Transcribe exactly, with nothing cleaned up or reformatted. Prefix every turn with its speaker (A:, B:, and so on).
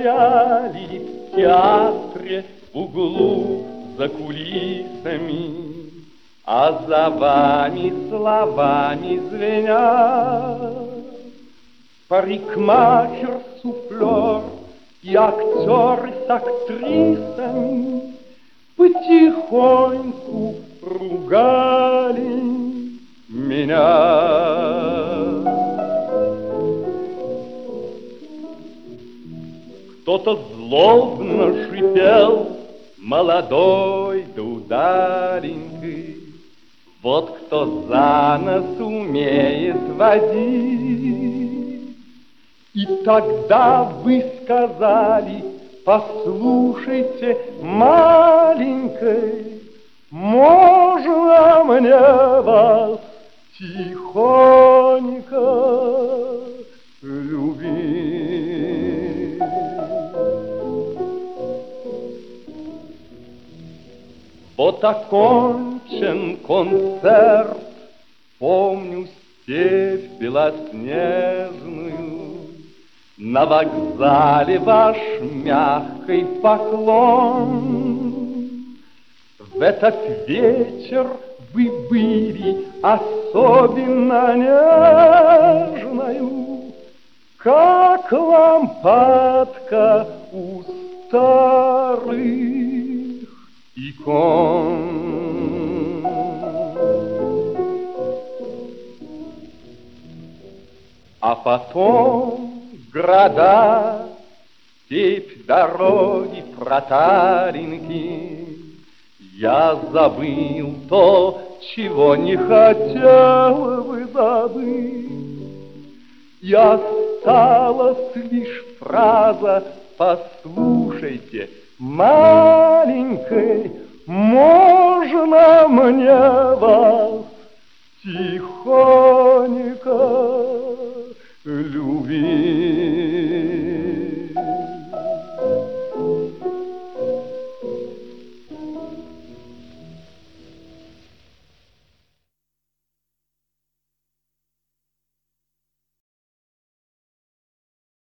A: стояли в театре в углу за кулисами, а за вами словами звенят парикмахер, суфлер и актеры с актрисами потихоньку ругали меня. Кто-то злобно шипел, молодой да удаленький, вот кто за нос умеет водить. И тогда вы сказали: послушайте, маленькой, можно мне вас тихонько любить? Вот окончен концерт, помню степь белоснежную, на вокзале ваш мягкий поклон. В этот вечер вы были особенно нежною, как лампадка у старых икон. А потом города, степь, дороги, проталинки, я забыл то, чего не хотел бы забыть. И осталась лишь фраза: послушайте, маленькой, можно мне вас тихо